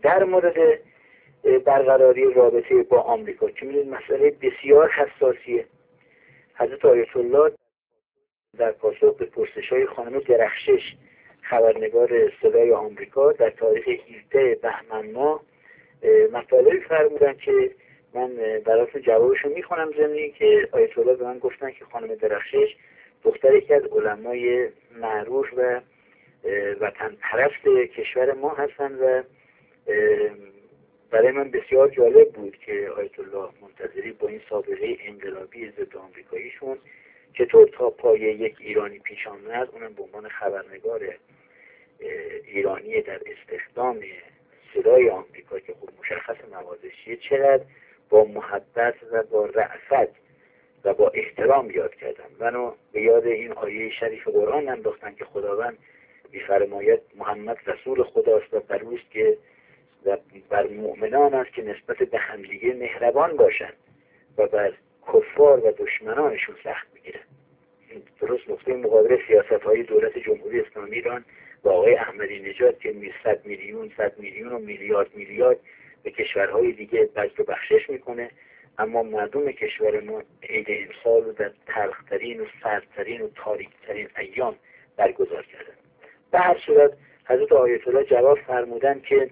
در مورد برقراری رابطه با آمریکا که می‌دونید مسئله بسیار حساسیه، حضرت آیت الله در پاسخ به پرسش‌های خانم درخشش خبرنگار صدای آمریکا در تاریخ 17 بهمن ماه مطالبی فرمودن که من براتون جوابشو میخونم. ضمن که آیت الله به من گفتن که خانم درخشش دختر یکی از علمای معروف و وطن پرست کشور ما هستن و برای من بسیار جالب بود که آیت الله منتظری با این سابقه انقلابی ضد آمریکاییشون چطور تا پای یک ایرانی پیش آمد، اونم به عنوان خبرنگار ایرانی در استخدام صدای آمریکا که خب مشخص موازشیه، چقدر با محبت و با رأفت و با احترام یاد کردم. منو به یاد این آیه شریف قرآن انداختن که خداوند می‌فرماید محمد رسول خداست و بر اوست که و بر مؤمنان است که نسبت به همدیگه مهربان باشند و بر کفار و دشمنانشون سخت بگیرن. درست نقطه مقابل سیاست‌های دولت جمهوری اسلامی ایران با آقای احمدی نژاد که 100 میلیون و میلیارد به کشورهای دیگه بذل و بخشش میکنه، اما مردم کشور ما عید امسال رو در تلخترین و سردترین و تاریکترین ایام برگزار کردن. به هر صورت حضرت آیت الله جواب فرمودن که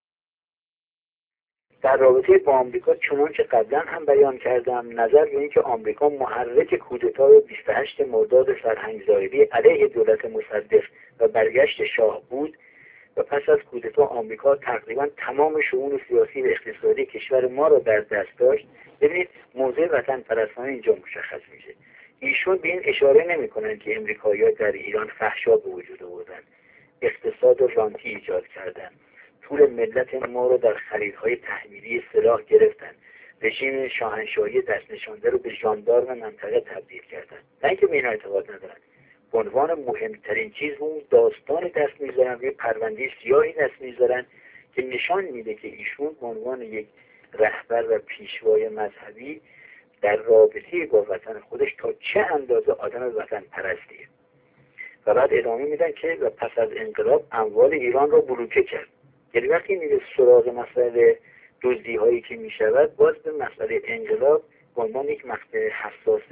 در رابطه با آمریکا چنانچه قبلا هم بیان کردم، نظر به اینکه آمریکا محرک کودتای 28 مرداد فرهنگ‌زایدی علیه دولت مصدق و برگشت شاه بود و پس از کودتا آمریکا تقریبا تمام شئون سیاسی و اقتصادی کشور ما را در دست داشت. ببینید موضع وطن پرستانه اینجا مشخص میشه. ایشون به این اشاره نمی‌کنن که امریکایی‌ها در ایران فحشا به وجود آوردن، اقتصاد رانتی ایجاد کردن، پول ملت ما رو در خریدهای تحمیلی سلاح گرفتن، رژیم شاهنشاهی دست نشانده رو به ژاندارم منطقه تبدیل کردن. نه اینکه به اینا اعتقاد ندارن، به عنوان مهمترین چیز اون داستان دست میذارن، روی پرونده سیاهی دست میذارن که نشان میده که ایشون به عنوان یک رهبر و پیشوای مذهبی در رابطه با وطن خودش تا چه اندازه آدم وطن پرستیه. و بعد ادامه میدن که و پس از انقلاب اموال ایران را بلوکه کرد. یعنی وقتی میره سراغ مسئله دزدی هایی که میشود، باز به مسئله انقلاب به عنوان یک مقطع حساس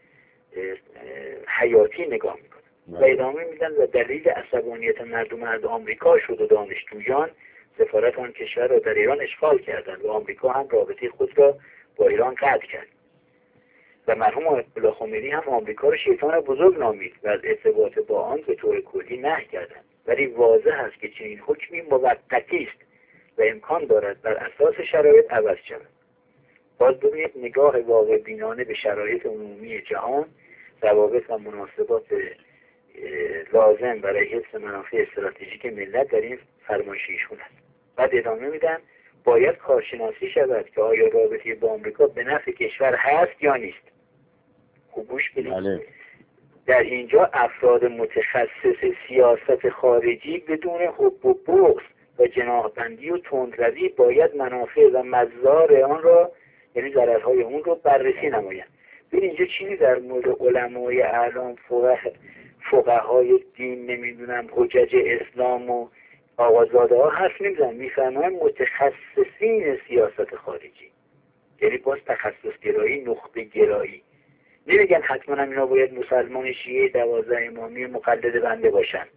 حیاتی نگاه میکنن و ادامه میدن و دلیل عصبانیت مردم از آمریکا شد و دانشجویان سفارت آن کشور را در ایران اشغال کردند و آمریکا هم رابطه خود را با ایران قطع کرد و مرحوم آیت الله خمینی هم آمریکا را شیطان بزرگ نامید و از ارتباط با آن به طور کلی نهی کردند. ولی واضح است که چنین حکمی موقتی است و امکان دارد بر اساس شرایط عوض شود. باز ببینید نگاه واقع بینانه به شرایط عمومی جهان، روابط و مناسبات لازم برای حفظ منافع استراتژیک ملت در این فرمایش ایشون است. بعد ادامه میدن باید کارشناسی شود که آیا رابطه با آمریکا به نفع کشور هست یا نیست. خوب گوش بدید. در اینجا افراد متخصص سیاست خارجی بدون حب و بغض و جناح‌بندی و تندروی باید منافع و مضار آن را، یعنی ضررهای اون رو بررسی نمایند. ببین اینجا چیزی در مورد علمای اعلام، فقهای دین، نمیدونم حجج اسلام و آقازاده ها حرف نمیزنن، میفرماین متخصصین سیاست خارجی، یعنی باز تخصص گرایی، نخبه گرایی. نمیگن حتما هم اینا باید مسلمان شیعه 12 امامی مقلد بنده باشن.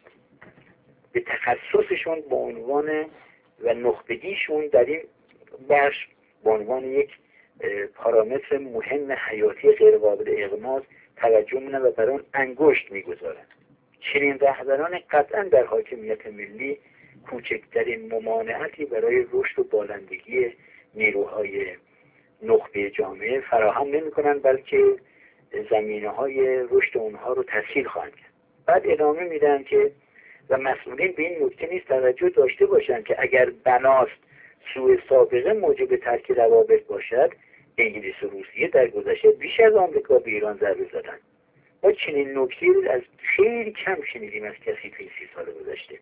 به تخصصشون به عنوان و نخبگیشون در این بخش به عنوان یک پارامتر مهم حیاتی غیر قابل اغماض توجه می‌کنن و بر اون انگشت می‌گذارن. چنین رهبران قطعا در حاکمیت ملی کوچکترین ممانعتی برای رشد و بالندگی نیروهای نخبه جامعه فراهم نمی‌کنن، بلکه زمینه‌های رشد اونها رو تسهیل خواهند کرد. بعد ادامه میدن که و مسئولین به این نکته نیز توجه داشته باشند که اگر بناست سوء سابقه موجب ترک روابط باشد، انگلیس و روسیه در گذشته بیش از آمریکا به ایران ضربه زدند. ما چنین نکته‌ای از خیلی کم شنیدیم از کسی توی 30 سال گذشته.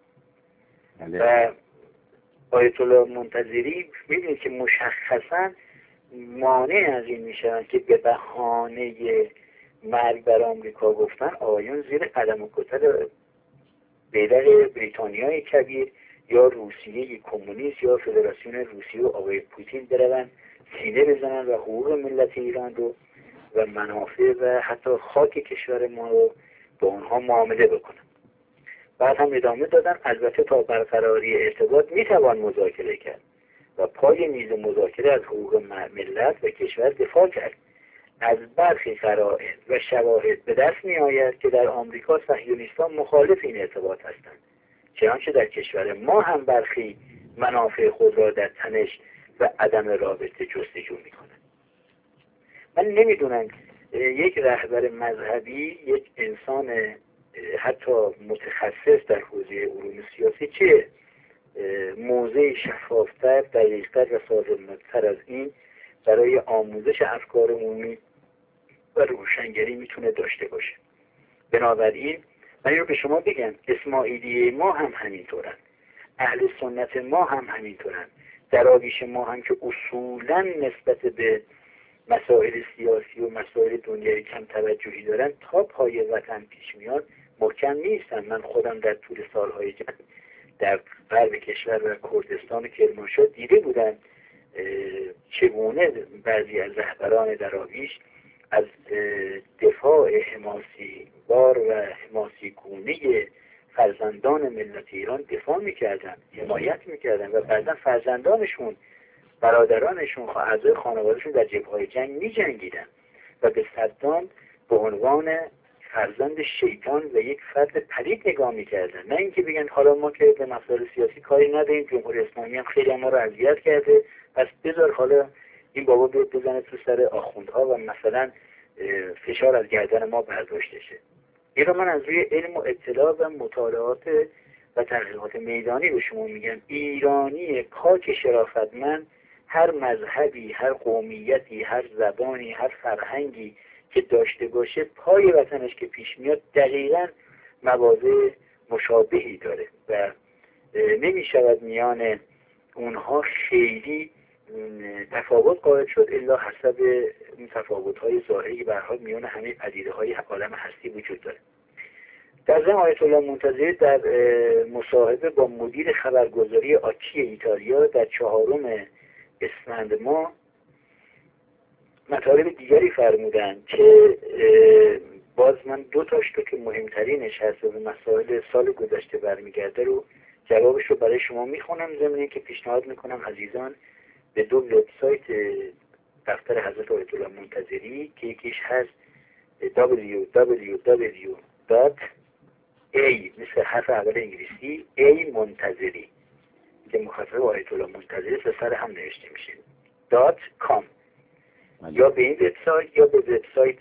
و آیت الله منتظری می‌بینید که مشخصاً مانع از این میشن که به بهانه مرگ بر آمریکا گفتن آیون زیر قدم و کتل بیرق بریتانیای کبیر یا روسیه کمونیست یا فدراسیون روسیه و آقای پوتین بروند سینه بزنن و حقوق ملت ایران رو و منافع و حتی خاک کشور ما رو با اونها معامله بکنن. بعد هم ادامه دادن البته تا برقراری ارتباط میتوان مذاکره کرد و پای میز مذاکره از حقوق ملت و کشور دفاع کرد. از برخی قرائن و شواهد به دست می آید که در آمریکا صهیونیستان مخالف این ارتباط هستند، چنانچه در کشور ما هم برخی منافع خود را در تنش و عدم رابطه جستجو می کنند. من نمیدونم یک رهبر مذهبی، یک انسان حتی متخصص در حوزه علوم سیاسی چه موضع شفافتر، دقیقتر و سازنده‌تر از این برای آموزش افکار عمومی و روشنگری میتونه داشته باشه. بنابراین من این رو به شما بگم، اسماعیلیه ما هم همینطورن، اهل سنت ما هم همینطورن، دراویش ما هم که اصولا نسبت به مسائل سیاسی و مسائل دنیایی کم توجهی دارن، تا پای وطن پیش میاد محکم نیستن. من خودم در طول سالهای جنگ در غرب کشور و کردستان و کرمانشاه دیده بودم چگونه بعضی از رهبران دراویش از دفاع حماسی بار و حماسی گونه فرزندان ملت ایران دفاع میکردن، حمایت میکردن و بعضا فرزندانشون، برادرانشون، اعضای خانوادهشون در جبهه‌های جنگ میجنگیدن و به صدام به عنوان فرزند شیطان و یک فرد پلید نگاه میکردن. نه اینکه بگن حالا ما که به مسائل سیاسی کاری نداریم، جمهوری اسلامی هم خیلی ما رو اذیت کرده، پس بذار حالا این بابا بیاد بزنه تو سر آخوندها و مثلا فشار از گردن ما برداشته شه. این رو من از روی علم و اطلاع و مطالعات و تحقیقات میدانی به شما میگم. ایرانی پاک شرافتمند، هر مذهبی، هر قومیتی، هر زبانی، هر فرهنگی که داشته باشه، پای وطنش که پیش میاد دقیقاً مواضع مشابهی داره و نمی شود میان اونها خیلی تفاوت قائل شد الا حسب این تفاوت‌های ظاهری به هر حال میان همه پدیده‌های عالم هستی وجود داره. در ضمن آیت الله منتظری در مصاحبه با مدیر خبرگزاری آچی ایتالیا در 4 اسفند ما مطالب دیگری فرمودند که باز من 2 تاش رو که مهمترینش هست و به مسائل سال گذشته برمیگرده رو جوابش رو برای شما میخونم، ضمن که پیشنهاد میکنم عزیزان به 2 وبسایت دفتر حضرت آیت الله منتظری که یکیش هست www.a مثل حرف اول انگلیسی A منتظری که مخفف آیت الله منتظری سر هم نوشته میشه .com یا به این وبسایت یا به وبسایت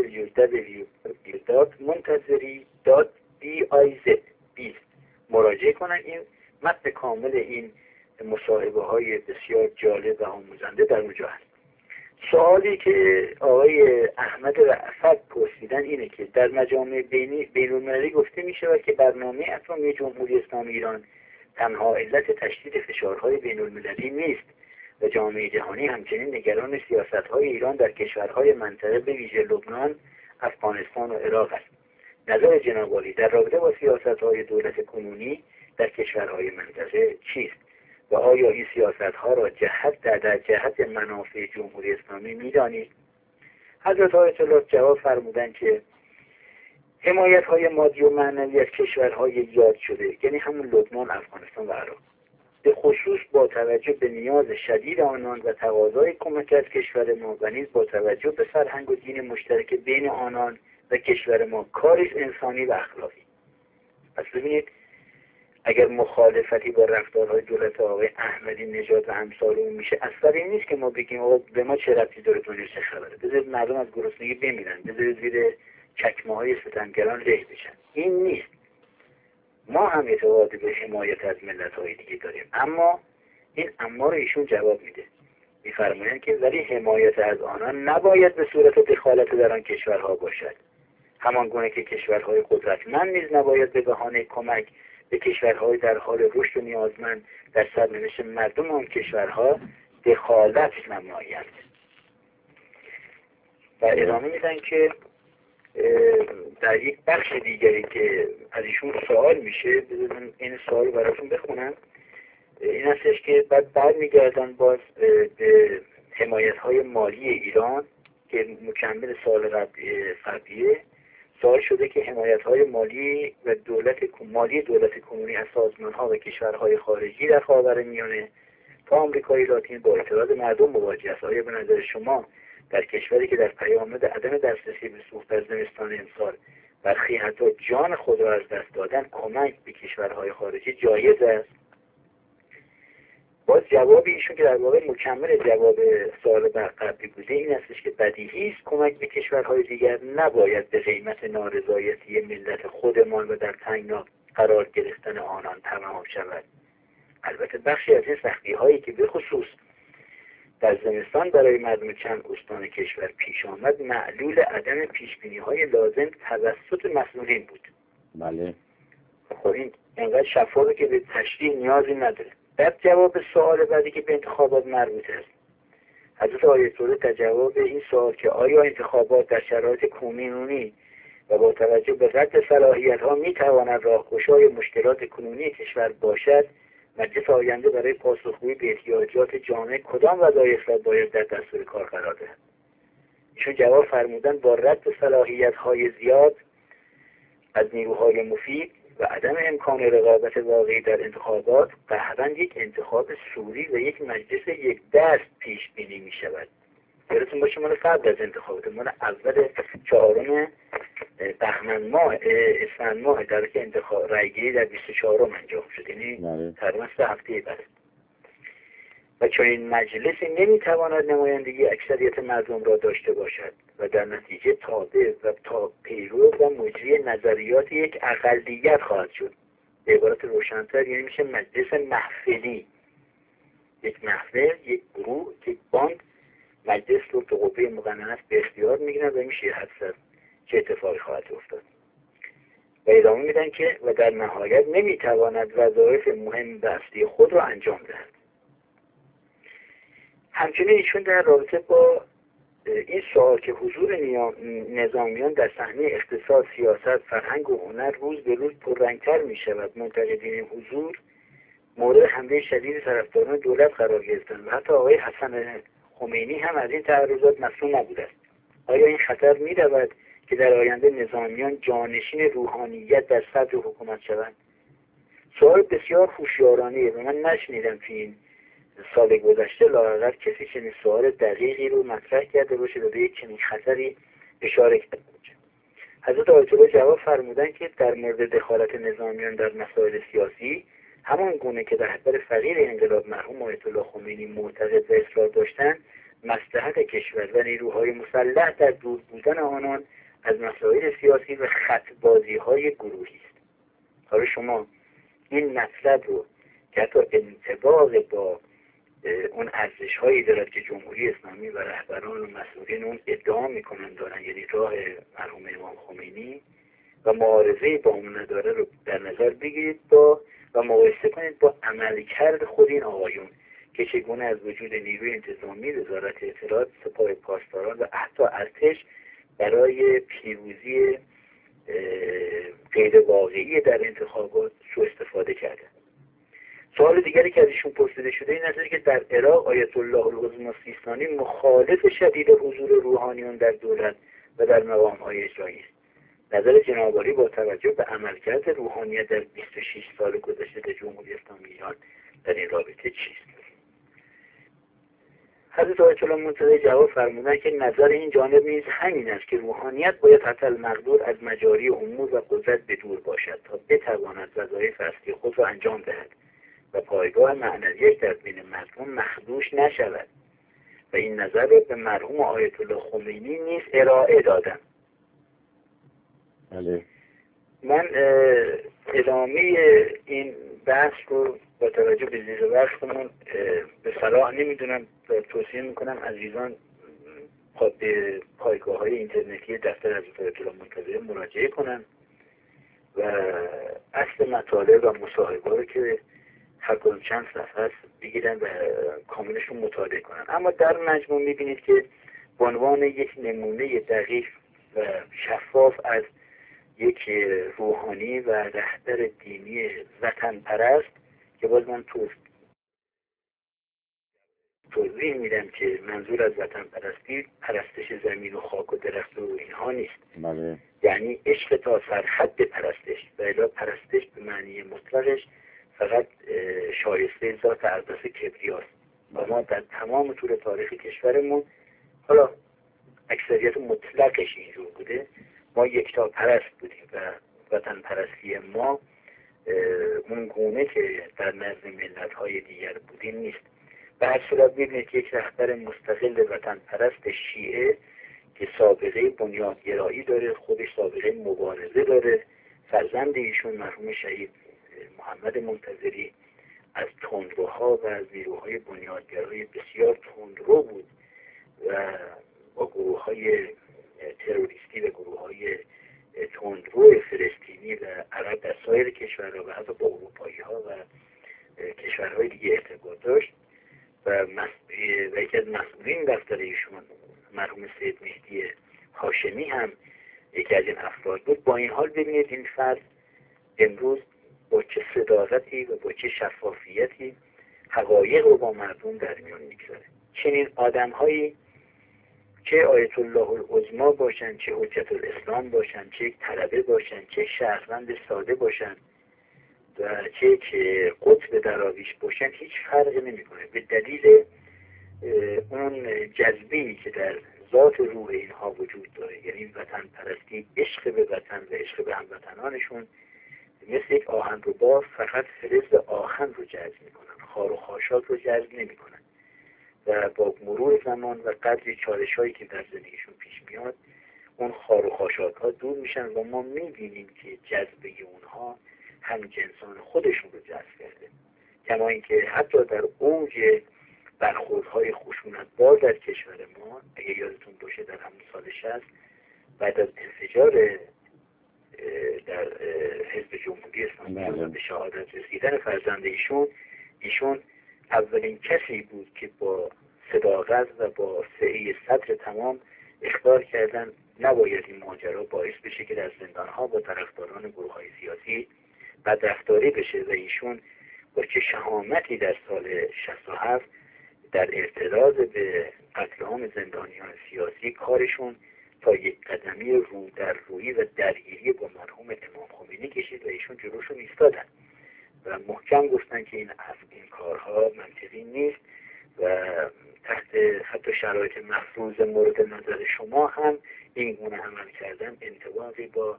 www.muntazeri.biz مراجعه کنن. این متن کامل این مصاحبه های بسیار جالب و آموزنده در اونجا هست. سوالی که آقای احمد رأفت پرسیدن اینه که در مجامع بین‌المللی گفته میشه و که برنامه اتمی جمهوری اسلامی ایران تنها علت تشدید فشارهای بین‌المللی نیست و جامعه جهانی همچنین نگران سیاست‌های ایران در کشورهای منطقه به ویژه لبنان، افغانستان و عراق است. نظر جناب عالی در رابطه با سیاست‌های دولت کنونی در کشورهای منطقه چیست و آیا این سیاست‌ها را در جهت منافع جمهوری اسلامی می‌دانید؟ حضرت آیت الله جواب فرمودند که حمایت‌های مادی و معنوی از کشورهای یاد شده، یعنی همون لبنان، افغانستان و عراق، به خصوص با توجه به نیاز شدید آنان و تقاضای کمک از کشور ما و نیز با توجه به فرهنگ و دین مشترک بین آنان و کشور ما، کاریست انسانی و اخلاقی. پس ببینید اگر مخالفتی با رفتارهای دولت آقای احمدی نژاد و امثال اون میشه، اصلا این نیست که ما بگیم آقا به ما چه ربطی داره، دنیا چه خبره، بذارید مردم از گرسنگی بمیرن، بذارید زیر چکمه‌های ستمگران له بشن. این نیست. ما هم اعتقاد به حمایت از ملت‌های دیگه داریم، اما این اما رو ایشون جواب میده، میفرمایند که ولی حمایت از آنان نباید به صورت دخالت در آن کشورها باشد، همان گونه که کشورهای قدرتمند نیز نباید به بهانه کمک به کشورهای در حال رشد و نیازمند در سرنوشت مردم آن کشورها دخالت نمایند. و ادامه میدن که در یک بخش دیگری که از ایشون سوال میشه، بذارم این سوال براتون بخونم. این هستش که بعد برمیگردن باز به حمایت‌های مالی ایران که مکمل سال قبلیه. سوال شده که حمایت‌های مالی و مالی دولت کنونی از سازمان‌ها و کشورهای خارجی در خاورمیانه تا آمریکای لاتین با اعتراض مردم مواجه است. آیا به نظر شما در کشوری که در پیامد عدم دسترسی به سوخت در زمستان امسال برخی حتی جان خود را از دست دادن کمک به کشورهای خارجی جایز است؟ باز جواب ایشون که در واقع مکمل جواب سوال قبلی بوده این هستش که بدیهی است کمک به کشورهای دیگر نباید به قیمت نارضایتی ملت خودمان و در تنگنا قرار گرفتن آنان تمام شود. البته بخشی از این سختی هایی که به خصوص در زمستان برای مردم چند استان کشور پیش آمد معلول عدم پیشبینی های لازم توسط مسئولین بود. بله. خب این انقدر شفافه که به تشریح نیازی نداره. بعد جواب سوال بعدی که به انتخابات مربوط است. حضرت آیت الله در جواب این سوال که آیا انتخابات در شرایط کنونی و با توجه به رد صلاحیت‌ها می‌تواند راهگشای مشکلات کنونی کشور باشد، مجلس آینده برای پاسخگویی به احتیاجات جامعه کدام وظایف را باید در دستور کار قرار دهد؟ ایشون جواب فرمودن با رد صلاحیت‌های زیاد از نیروهای مفید و عدم امکان رقابت واقعی در انتخابات قهراً یک انتخاب سوری و یک مجلس یک دست پیش بینی می شود. یادتون باشه مال قبل از انتخابات، مال اول 4 بهمن ماه اسفند ماه در که انتخاب رایگیری در 24 انجام شد، یعنی تقریباً 3 هفته بعد. و چون این مجلسی نمیتواند نمایندگی اکثریت مردم را داشته باشد و در نتیجه تابع و پیرو و مجری نظریات یک اقلیت خواهد شد. به عبارت روشن‌تر یعنی میشه مجلس محفلی. یک محفل، یک گروه، یک باند مجلس رو به قوه مقننه به اختیار میگیرن و میشه حدس چه اتفاقی خواهد افتاد. و ادامه میدن که و در نهایت نمیتواند وظایف مهم و اصلی خود را انجام دهد. همچنین ایشون در رابطه با این سوال که حضور نظامیان در صحنه اقتصاد، سیاست، فرهنگ و هنر روز به روز پررنگتر می شود، منتقدین این حضور مورد حمله شدید طرفداران دولت قرار گرفتند و حتی آقای حسن خمینی هم از این تعرضات مسئول نبوده است. آیا این خطر می رود که در آینده نظامیان جانشین روحانیت در صدر حکومت شوند؟ سوال بسیار هوشیارانه و من نشنیدم که این سال گذشته لااقل کسی چنین سوال دقیقی رو مطرح کرده باشه و به یک چنین خطری اشاره کرده باشه. حضرت آیت الله جواب فرمودن که در مورد دخالت نظامیان در مسائل سیاسی همان گونه که رهبر فقیر انقلاب مرحوم آیت الله خمینی معتقد و اصرار داشتند، مصلحت کشور و نیروهای مسلح در دور بودن آنان از مسائل سیاسی و خطبازی‌های گروهی است. حالا شما این مطلب رو که حتی انطباق با اون ارزش هایی دارد که جمهوری اسلامی و رهبران و مسئولین اون ادعا میکنن دارن، یعنی راه مرحوم امام خمینی و معارضه با اون نداره رو در نظر بگیرید و مقایسه کنید با عملکرد خود این آقایون که چگونه از وجود نیروی انتظامی، وزارت اطلاعات، سپاه پاسداران و حتی ارتش برای پیروزی غیر واقعی در انتخابات سوء استفاده کردن. سوال دیگری که از ایشون پرسیده شده این است که در عراق آیت الله العظمی سیستانی مخالف شدید حضور روحانیون در دولت و در مقام‌های اجرایی است. نظر جناب عالی با توجه به عملکرد روحانیت در 26 سال گذشته در جمهوری اسلامی ایران در این رابطه چیست؟ حضرت آیت الله منتظر جواب فرمودند که نظر این جانب نیز همین است که روحانیت باید حتی المقدور از مجاری امور و قدرت به دور باشد تا بتواند وظایف اصلی خود را انجام دهد و پایگاه معنویت در بین مردم مخدوش نشود و این نظر را به مرحوم آیت الله خمینی نیز ارائه دادم. بله. من ادامه این بحث رو با توجه به زیر وقتمون به صلاح نمیدونم، توصیه میکنم عزیزان به پایگاه‌های اینترنتی دفتر حضرت آیت الله منتظر مراجعه کنن و اصل مطالب و مصاحبه رو که هر کدوم چند صفحه است بگیرن و کاملشون مطالعه کنن. اما در مجموع میبینید که به عنوان یک نمونه دقیق و شفاف از یک روحانی و رهبر دینی وطن پرست که باز من توضیح میدم که منظور از وطن پرستی پرستش زمین و خاک و درخت و اینها نیست. بله. یعنی عشق تا سرحد پرستش، و الا پرستش به معنی مطلقش فقط شایسته ذات اقدس کبریاست. و ما در تمام طول تاریخ کشورمون، حالا اکثریت مطلقش اینجور بوده، ما یکتا پرست بودیم و وطن پرستی ما اون گونه که در نزد ملت‌های دیگر بودیم نیست. به هر صورت ببینید که یک رهبر مستقل وطن پرست شیعه که سابقه بنیادگرایی داره، خودش سابقه مبارزه داره، فرزند ایشون مرحوم شهید محمد منتظری از تندروها و از نیروهای بنیادگرای بسیار تندرو بود و با گروه‌های تروریستی و گروه‌های تندرو فلسطینی و عرب در سایر کشورها و حتی با اروپایی‌ها و کشورهای دیگه ارتباط داشت و یکی از مسئولین دفتر ایشون مرحوم سید مهدی هاشمی هم یکی از این افراد بود. با این حال ببینید این فرد امروز با چه صداقتی و با چه شفافیتی حقایق رو با مردم در میان میگذاره. چنین آدم‌هایی چه آیت الله العظما باشن، چه حجت الاسلام باشن، چه یک طلبه باشن، چه شهروند ساده باشن و چه که قطب دراویش باشن، هیچ فرقی نمیکنه. به دلیل اون جذبه‌ای که در ذات روح اینها وجود داره، یعنی وطن پرستی، عشق به وطن و عشق به هموطنانشون، مثل یک آهنربا فقط فلز آهن رو جذب میکنن، خار و خاشاک رو جذب نمیکنن و با مرور زمان و قدر چالش‌هایی که در زندگیشون پیش میاد اون خار و خاشاک‌ها دور میشن و ما میبینیم که جذبه اونها هم جنسان خودشون رو جذب کرده. کما اینکه حتی در اوج برخوردهای خشونت‌بار در کشور ما، اگه یادتون باشه در همون سال 60 بعد از انفجار در حزب جمهوری اسلامی و به شهادت رسیدن فرزند ایشون اولین کسی بود که با صداقت و با سعی صدر تمام اخبار کردن نباید این ماجرا باعث بشه که در زندانها با طرفداران گروه‌های سیاسی بدرفتاری بشه و ایشون با چه شهامتی در سال 67 در ارتداد به قتل عام زندانیان سیاسی کارشون تا یک قدمی رو در رویی و درگیری با مرحوم امام خمینی کشید و ایشون جلوشون ایستادن و محکم گفتن که این کارها منطقی نیست و تحت حتی شرایط مفروض مورد نظر شما هم این گونه عمل کردن انطباقی با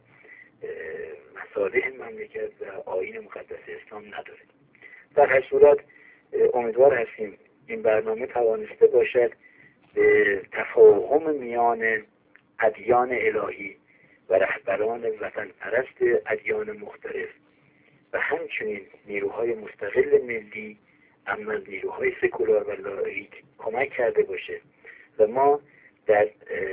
مصالح مملکت و آیین مقدس اسلام نداره. در هر صورت امیدوار هستیم این برنامه توانسته باشد به تفاهم میان ادیان الهی و رهبران وطن پرست ادیان مختلف و همچنین نیروهای مستقل ملی اما نیروهای سکولار و لاییک کمک کرده باشه و ما در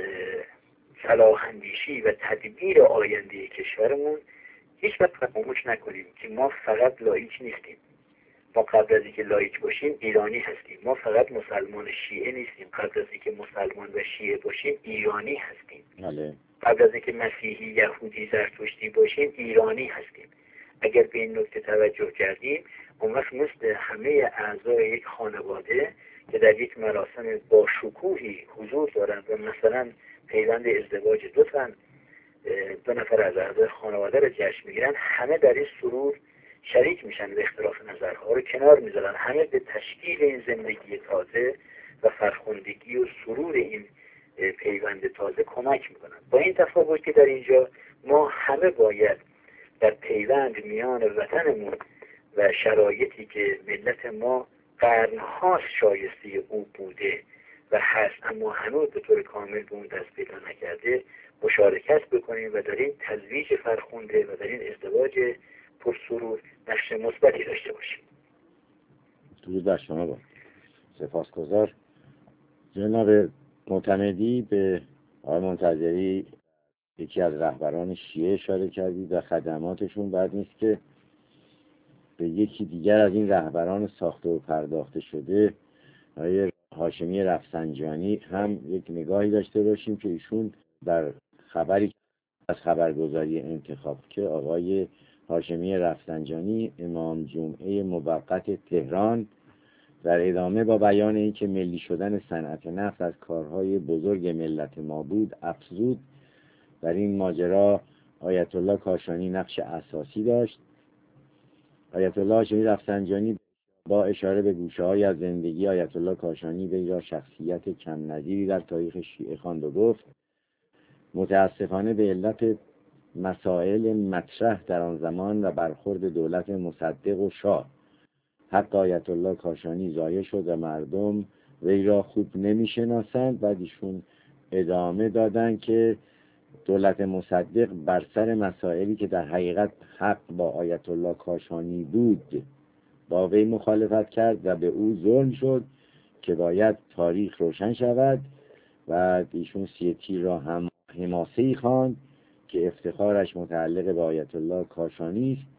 صلاح اندیشی و تدبیر آینده کشورمون هیچ وقت فراموش نکنیم که ما فقط لاییک نیستیم. ما قبل از اینکه لاییک باشیم ایرانی هستیم. ما فقط مسلمان شیعه نیستیم. قبل از اینکه مسلمان و شیعه باشیم ایرانی هستیم. قبل از اینکه مسیحی، یهودی، زرتشتی باشیم ایرانی هستیم. اگر به این نکته توجه کردیم اون وقت مثل همه اعضای یک خانواده که در یک مراسم با شکوهی حضور دارند و مثلا پیوند ازدواج دو نفر از اعضای خانواده را جشن میگیرن، همه در این سرور شریک میشن و اختلاف نظرها رو کنار میذارن، همه به تشکیل این زندگی تازه و فرخندگی و سرور این پیوند تازه کمک میکنن. با این تفاوت که در اینجا ما همه باید در پیوند میان وطنمون و شرایطی که ملت ما قرنهاست شایسته او بوده و هست اما هنوز به طور کامل به اون دست پیدا نکرده مشارکت بکنیم و در این تزویج فرخنده و در این ازدواج پرسرور نقش مثبتی داشته باشیم. درود بر شما. با سپاسگزار. جناب معتمدی به آقای منتظری یکی از رهبران شیعه اشاره کردید و خدماتشون بعد نیست که به یکی دیگر از این رهبران ساخته و پرداخته شده آقای هاشمی رفسنجانی هم یک نگاهی داشته باشیم که ایشون در خبری از خبرگزاری انتخاب که آقای هاشمی رفسنجانی امام جمعه موقت تهران در ادامه با بیان اینکه ملی شدن صنعت نفت از کارهای بزرگ ملت ما بود افزود در این ماجرا آیت الله کاشانی نقش اساسی داشت. آیت الله هاشمی رفسنجانی با اشاره به گوشه‌هایی از زندگی آیت الله کاشانی وی را شخصیت کم نظیری در تاریخ شیعه خواند و گفت متاسفانه به علت مسائل مطرح در آن زمان و برخورد دولت مصدق و شاه حق آیت الله کاشانی ضایع شد و مردم وی را خوب نمی‌شناسند. بعد ایشون ادامه دادن که دولت مصدق بر سر مسائلی که در حقیقت حق با آیت الله کاشانی بود با وی مخالفت کرد و به او ظلم شد که باید تاریخ روشن شود و ایشون سی تیر را هم حماسه‌ای خواند که افتخارش متعلق به آیت الله کاشانی است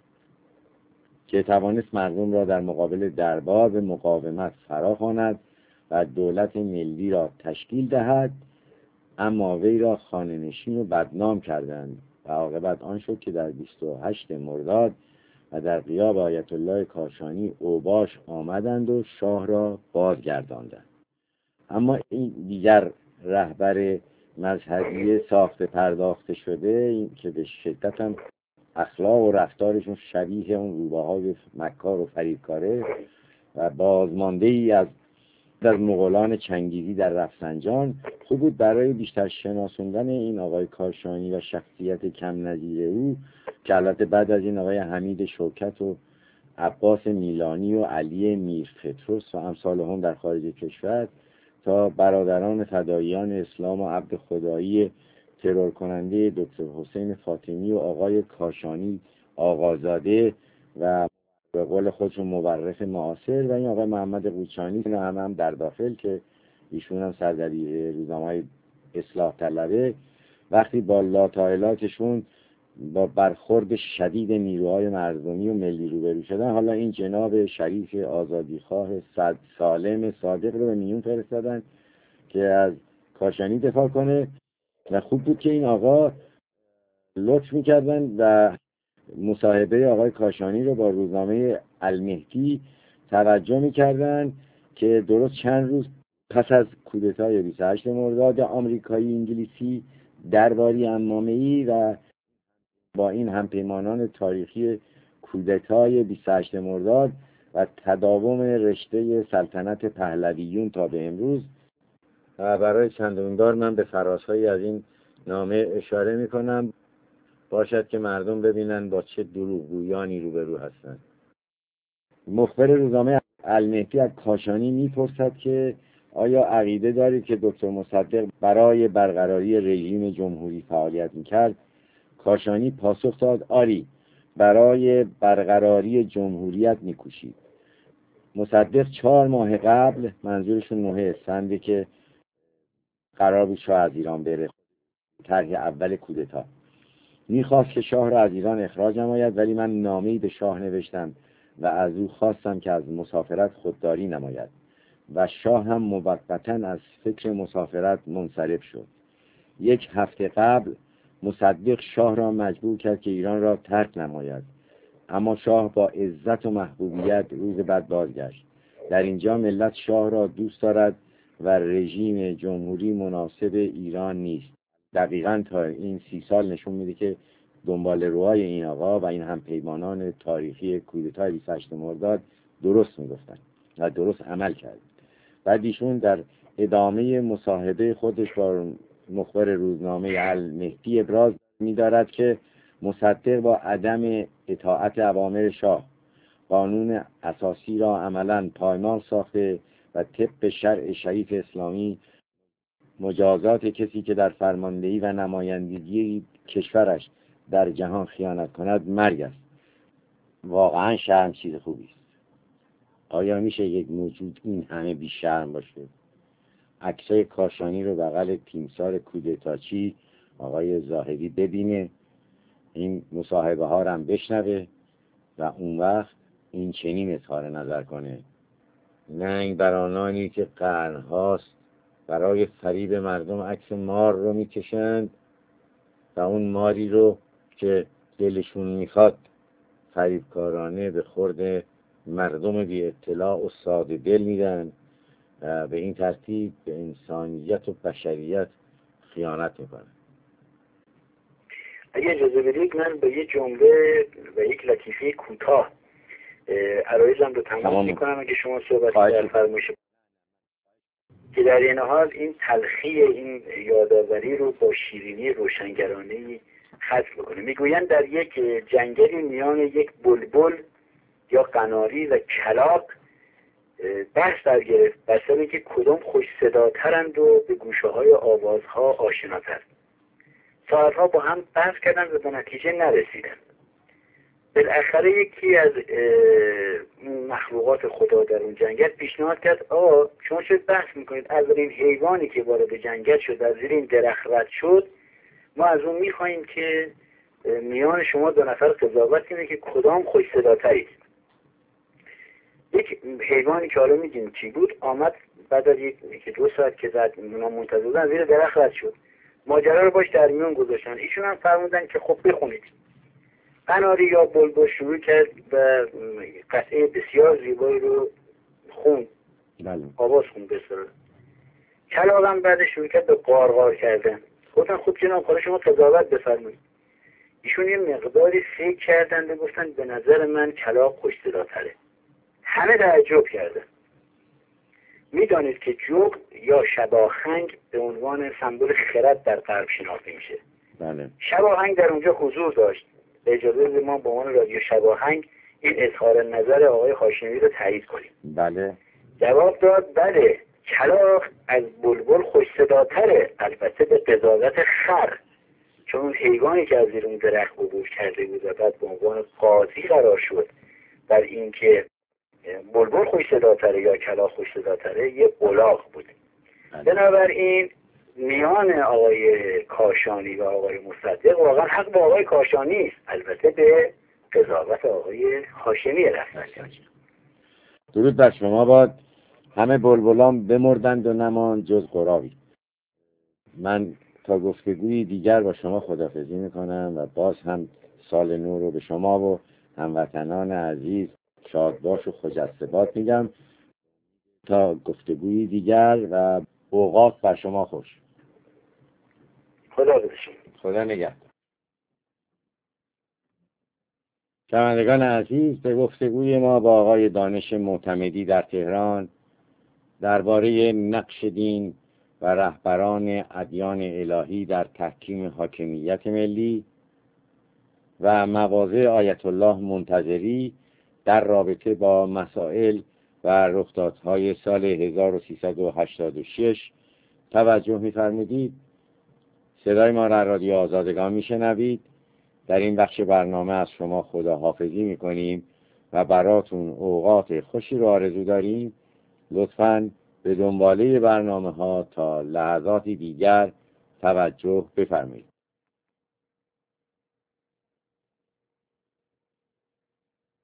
که توانست مردم را در مقابل دربار به مقاومت فراخواند و دولت ملی را تشکیل دهد، اما وی را خانه‌نشین و بدنام کردند و عاقبت آن شد که در 28 مرداد و در غیاب آیت الله کاشانی اوباش آمدند و شاه را بازگرداندند. اما این دیگر رهبر مذهبی ساخته پرداخته شده این که به شدت هم اخلاق و رفتارشون شبیه اون روباهای مکار و فریبکاره و بازمانده ای از مغولان چنگیزی در رفسنجان، خوب بود برای بیشتر شناسوندن این آقای کاشانی و شخصیت کم نظیر او که البته بعد از این آقای حمید شوکت و عباس میلانی و علی میرپتروس و امثالهم در خارج کشور تا برادران فداییان اسلام و عبد خدایی ترور کننده دکتر حسین فاطمی و آقای کاشانی آقازاده و به قول خودشون مورخ معاصر و این آقای محمد قوچانی هم در داخل که ایشون هم سردبیر روزنامه‌های اصلاح طلبه، وقتی با لاطایلاتشون با برخورد شدید نیروهای مردمی و ملی روبرو شدن، حالا این جناب شریف آزادیخواه سالم صادق رو به میون فرستادن که از کاشانی دفاع کنه و خوب بود که این آقا لطف میکردن و مصاحبه آقای کاشانی رو با روزنامه المهدی توجه میکردن که درست چند روز پس از کودتای 28 مرداد آمریکایی انگلیسی درباری عمامه‌ای و با این همپیمانان تاریخی کودتای 28 مرداد و تداوم رشته سلطنت پهلویون تا به امروز و برای چندمین بار من به فرازهایی از این نامه اشاره میکنم باشد که مردم ببینن با چه دروغگویانی روبرو هستند. مخبر روزنامه المهدی از کاشانی میپرسد که آیا عقیده دارید که دکتر مصدق برای برقراری رژیم جمهوری فعالیت میکرد؟ کاشانی پاسخ داد آری، برای برقراری جمهوریت میکوشید. مصدق 4 ماه قبل، منظورشون ماه اسفنده که قرار بود شاه از ایران بره، طرح اول کودتا، میخواست که شاه را از ایران اخراج نماید، ولی من نامه‌ای به شاه نوشتم و از او خواستم که از مسافرت خودداری نماید و شاه هم موقتا از فکر مسافرت منصرف شد. 1 هفته قبل مصدق شاه را مجبور کرد که ایران را ترک نماید، اما شاه با عزت و محبوبیت روز بعد بازگشت. در اینجا ملت شاه را دوست دارد و رژیم جمهوری مناسب ایران نیست. دقیقاً تا این 30 سال نشون میده که دنبال روهای این آقا و این همپیمانان تاریخی کودتای 28 مرداد درست میگفتن و درست عمل کرد. بعد ایشون در ادامه مصاحبه خودش با مخبر روزنامه المهدی ابراز می‌دارد که مصدق با عدم اطاعت اوامر شاه قانون اساسی را عملاً پایمال ساخته و طبق شرع شریف اسلامی مجازات کسی که در فرماندهی و نمایندگی کشورش در جهان خیانت کند مرگ است. واقعاً شرم چیز خوبی است. آیا میشه یک موجود این همه بی شرم باشه؟ عکسای کاشانی رو بغل تیمسار کودتاچی آقای زاهدی ببینه، این مصاحبه ها رو هم بشنوه و اون وقت این چنین اظهار نظر کنه. ننگ بر آنانی که قرنهاست برای فریب مردم عکس مار رو میکشند و اون ماری رو که دلشون میخواد فریبکارانه به خورد مردم بی اطلاع و ساده دل میدن، به این ترتیب به انسانیت و بشریت خیانت میکنن. اگه اجازه بدید من به یه جمله و یک لطیفه کوتاه عرایزم رو تمام میکنم اگه شما صحبت در فرمایش که در این حال این تلخی این یادآوری رو با شیرینی روشنگرانه‌ای ختم بکنه. میگویند در یک جنگلی میان یک بلبل یا قناری و کلاغ بحث در گرفت بر سر اینکه کدام خوش صداترند و به گوشه های آوازها آشناتر. ساعتها با هم بحث کردن و به نتیجه نرسیدن. بالاخره یکی از مخلوقات خدا در اون جنگل پیشنهاد کرد شما چه بحث میکنید؟ اولین حیوانی که وارد جنگل شد از زیر این درخت رد شد، ما از اون میخواییم که میان شما دو نفر قضاوت کنه که کدام خوش صداترید. یک حیوانی که حالا میدونیم چی بود آمد بعد از یک دو ساعت که زد منتظر بودن زیر درخت رد شد. ماجرا رو باش در میون گذاشتن. ایشون هم فرمودن که خب بخونید. قناری یا بلبل شروع کرد و قطعه بسیار زیبایی رو خوند. آواز خوند بسیار. کلاغ هم بعد شروع کرد به قارقار کردن. گفتن خب جناب خواهر شما قضاوت بفرمایید. ایشون یه مقداری فکر کردن و گفتن به نظر من کلاغ خوش صداتره. همه تعجب کردن. میدانید که جغد یا شباهنگ به عنوان سمبل خرد در غرب شناخته میشه. بله. شباهنگ در اونجا حضور داشت. به اجازه بدید ما به عنوان رادیو شباهنگ این اظهار نظر آقای هاشمی رو تایید کنیم. بله. جواب داد بله، کلاغ از بلبل خوش صداتره، البته به قضاوت خر، چون اون حیوانی که از زیر اون درخت عبور کرده بود و بعد به عنوان قاضی قرار شد بر اینکه بلبل خوش صداتره یا کلاغ خوش صداتره یه الاغ بود. بنابراین میان آقای کاشانی و آقای مصدق واقعا حق با آقای کاشانی است، البته به قضاوت آقای هاشمی رفتن. درود بر شما باد. همه بلبلان بمردند و نماند جز قراوی. من تا گفتگوی دیگر با شما خداحافظی میکنم و باز هم سال نو رو به شما و هموطنان عزیز شادباش و خجسته باد میگم. تا گفتگوی دیگر و اوقات بر شما خوش. خدا باشید. خدا نگهدار. شنوندگان عزیز، به گفتگوی ما با آقای دانش معتمدی در تهران درباره نقش دین و رهبران ادیان الهی در تحکیم حاکمیت ملی و مواضع آیت الله منتظری در رابطه با مسائل و رخدادهای سال 1386 توجه می‌فرمودید. صدای ما را رادیو آزادگان میشنوید. در این بخش برنامه از شما خداحافظی میکنیم و براتون اوقات خوشی رو آرزو داریم. لطفاً به دنباله برنامه ها تا لحظاتی دیگر توجه بفرمایید.